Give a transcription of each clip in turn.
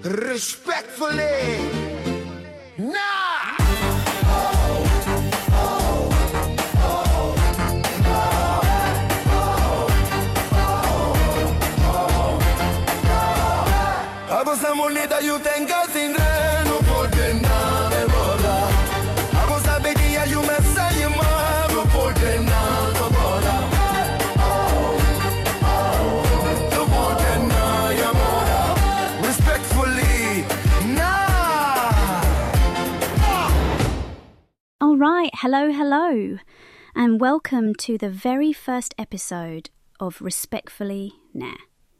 Respectfully. Nah! Abusa moneda you tenga sindreno porque nada boda. Abusa bedia you messa you ma porque nada boda. The porque nada boda. Respectfully, nah. All right, hello, and welcome to the very first episode of Respectfully Nah.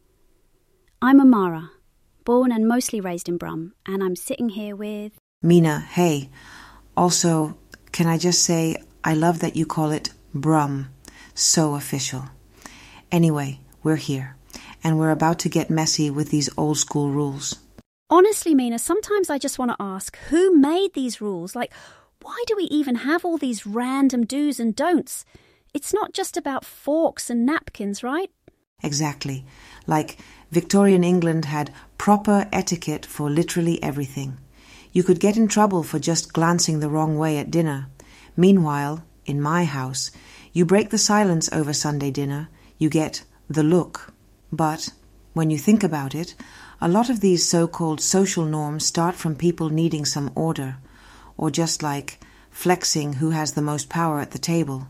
I'm Amara, born and mostly raised in Brum, and I'm sitting here with... Mina, hey. Also, can I just say, I love that you call it Brum. So official. Anyway, we're here, and we're about to get messy with these old school rules. Honestly, Mina, sometimes I just want to ask, who made these rules? Like, why do we even have all these random do's and don'ts? It's not just about forks and napkins, right? Exactly. Like, Victorian England had proper etiquette for literally everything. You could get in trouble for just glancing the wrong way at dinner. Meanwhile, in my house, you break the silence over Sunday dinner, you get the look. But, when you think about it, a lot of these so-called social norms start from people needing some order, or just like flexing who has the most power at the table.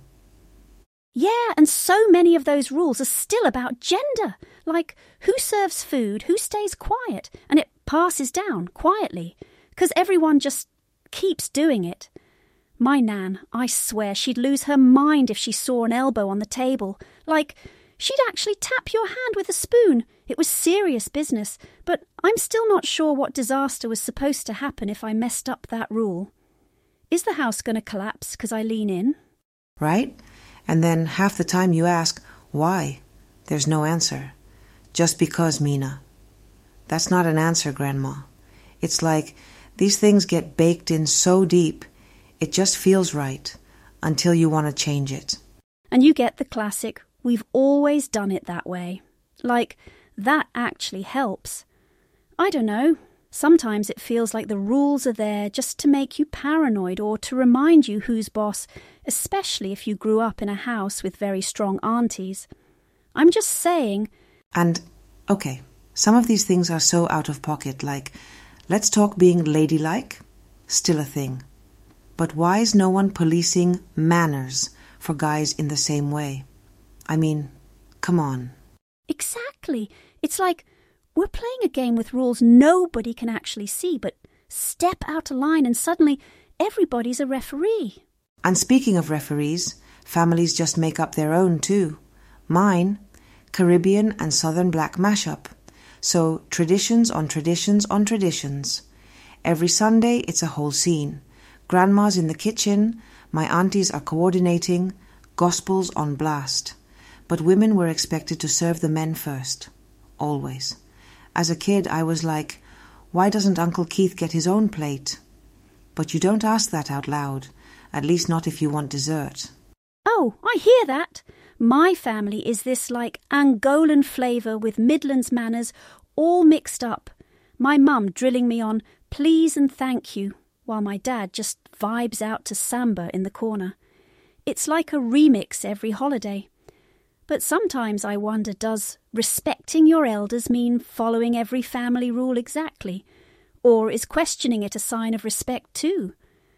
Yeah, and so many of those rules are still about gender. Like, who serves food, who stays quiet, and it passes down quietly, because everyone just keeps doing it. My nan, I swear she'd lose her mind if she saw an elbow on the table. Like, she'd actually tap your hand with a spoon. It was serious business, but I'm still not sure what disaster was supposed to happen if I messed up that rule. Is the house going to collapse because I lean in? Right? And then half the time you ask, why? There's no answer. Just because, Mina. That's not an answer, Grandma. It's like these things get baked in so deep, it just feels right, until you want to change it. And you get the classic, we've always done it that way. Like, that actually helps. I don't know. Sometimes it feels like the rules are there just to make you paranoid or to remind you who's boss, especially if you grew up in a house with very strong aunties. I'm just saying... And, okay, some of these things are so out of pocket, like, let's talk being ladylike, still a thing. But why is no one policing manners for guys in the same way? I mean, come on. Exactly. It's like... we're playing a game with rules nobody can actually see, but step out of line and suddenly everybody's a referee. And speaking of referees, families just make up their own too. Mine, Caribbean and Southern Black mashup. So traditions on traditions on traditions. Every Sunday it's a whole scene. Grandma's in the kitchen, my aunties are coordinating, gospels on blast. But women were expected to serve the men first. Always. As a kid, I was like, why doesn't Uncle Keith get his own plate? But you don't ask that out loud, at least not if you want dessert. Oh, I hear that. My family is this like Angolan flavour with Midlands manners all mixed up. My mum drilling me on please and thank you, while my dad just vibes out to samba in the corner. It's like a remix every holiday. But sometimes I wonder, does respecting your elders mean following every family rule exactly? Or is questioning it a sign of respect too?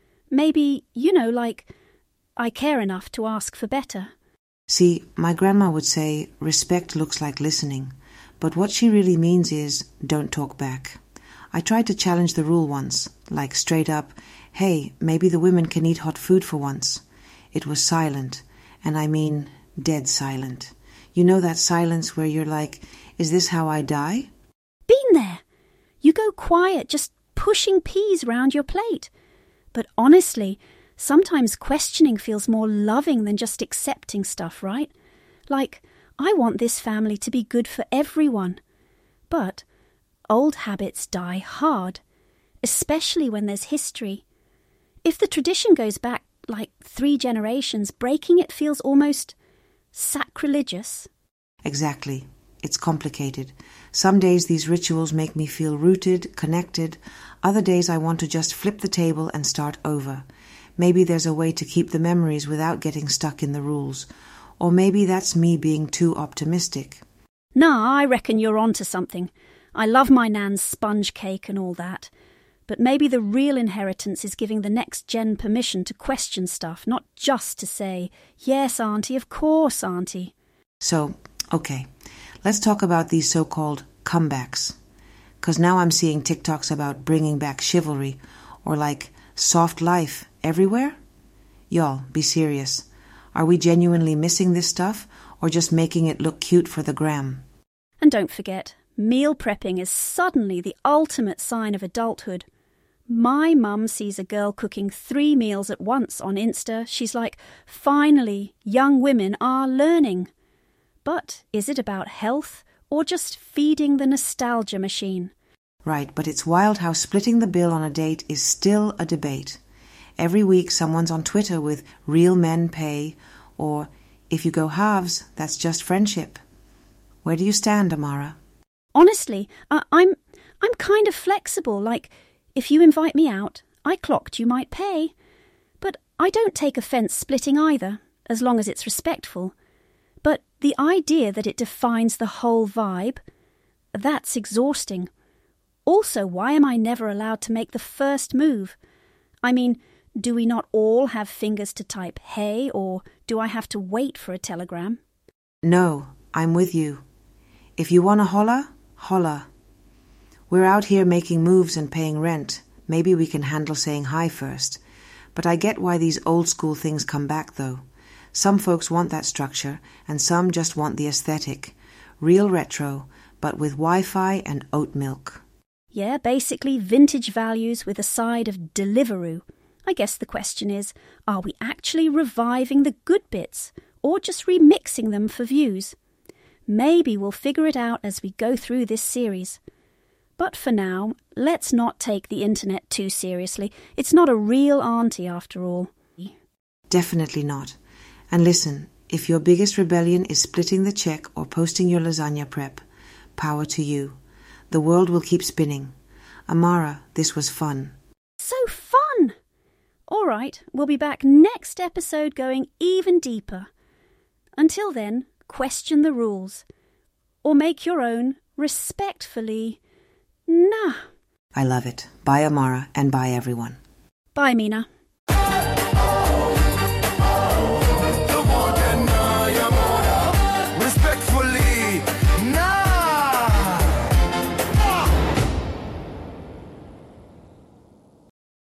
Maybe, like, I care enough to ask for better. See, my grandma would say, respect looks like listening. But what she really means is, don't talk back. I tried to challenge the rule once, like straight up, hey, maybe the women can eat hot food for once. It was silent, and I mean... dead silent. You know that silence where you're like, is this how I die? Been there. You go quiet, just pushing peas round your plate. But honestly, sometimes questioning feels more loving than just accepting stuff, right? Like, I want this family to be good for everyone. But old habits die hard, especially when there's history. If the tradition goes back like 3 generations, breaking it feels almost... sacrilegious. Exactly. It's complicated. Some days these rituals make me feel rooted, connected. Other days I want to just flip the table and start over. Maybe there's a way to keep the memories without getting stuck in the rules. Or maybe that's me being too optimistic. Nah, I reckon you're onto something. I love my Nan's sponge cake and all that. But maybe the real inheritance is giving the next gen permission to question stuff, not just to say, yes, Auntie, of course, Auntie. So, okay, let's talk about these so-called comebacks. 'Cause now I'm seeing TikToks about bringing back chivalry, or like soft life everywhere. Y'all, be serious. Are we genuinely missing this stuff, or just making it look cute for the gram? And don't forget, meal prepping is suddenly the ultimate sign of adulthood. My mum sees a girl cooking 3 meals at once on Insta. She's like, finally, young women are learning. But is it about health or just feeding the nostalgia machine? Right, but it's wild how splitting the bill on a date is still a debate. Every week someone's on Twitter with real men pay, or if you go halves, that's just friendship. Where do you stand, Amara? Honestly, I'm kind of flexible, like, if you invite me out, I clocked you might pay. But I don't take offence splitting either, as long as it's respectful. But the idea that it defines the whole vibe, that's exhausting. Also, why am I never allowed to make the first move? I mean, do we not all have fingers to type hey, or do I have to wait for a telegram? No, I'm with you. If you want to holla, holla. We're out here making moves and paying rent. Maybe we can handle saying hi first. But I get why these old school things come back, though. Some folks want that structure, and some just want the aesthetic. Real retro, but with Wi-Fi and oat milk. Yeah, basically vintage values with a side of Deliveroo. I guess the question is, are we actually reviving the good bits, or just remixing them for views? Maybe we'll figure it out as we go through this series. But for now, let's not take the internet too seriously. It's not a real auntie after all. Definitely not. And listen, if your biggest rebellion is splitting the check or posting your lasagna prep, power to you. The world will keep spinning. Amara, this was fun. So fun! All right, we'll be back next episode going even deeper. Until then, question the rules. Or make your own respectfully. Nah. I love it. Bye, Amara, and bye, everyone. Bye, Mina.